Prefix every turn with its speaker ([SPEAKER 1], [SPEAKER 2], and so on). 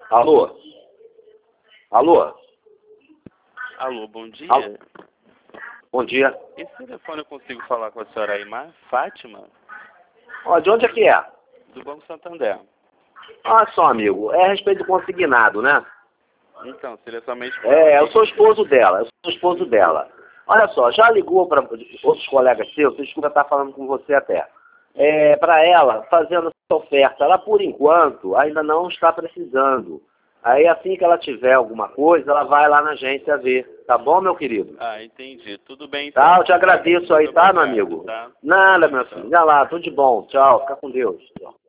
[SPEAKER 1] Alô? Alô?
[SPEAKER 2] Alô, bom dia.
[SPEAKER 1] Alô? Bom dia.
[SPEAKER 2] Esse telefone eu consigo falar com a senhora Aymar? Fátima?
[SPEAKER 1] Ó, de onde é que é?
[SPEAKER 2] Do Banco Santander.
[SPEAKER 1] Ah, só, amigo. É a respeito do consignado, né?
[SPEAKER 2] Então, seria somente...
[SPEAKER 1] Eu sou esposo dela. Olha só, já ligou para outros colegas seus, desculpa estar falando com você até. Para ela, fazendo essa oferta. Ela, por enquanto, ainda não está precisando. Aí, assim que ela tiver alguma coisa, ela vai lá na agência ver. Tá bom, meu querido?
[SPEAKER 2] Ah, entendi. Tudo bem, então.
[SPEAKER 1] Tá, eu te agradeço aí,
[SPEAKER 2] Muito
[SPEAKER 1] tá, meu
[SPEAKER 2] obrigado,
[SPEAKER 1] amigo?
[SPEAKER 2] tá?
[SPEAKER 1] Nada, meu
[SPEAKER 2] Tchau.
[SPEAKER 1] filho. Vai lá, tudo de bom. Tchau, fica com Deus. Tchau.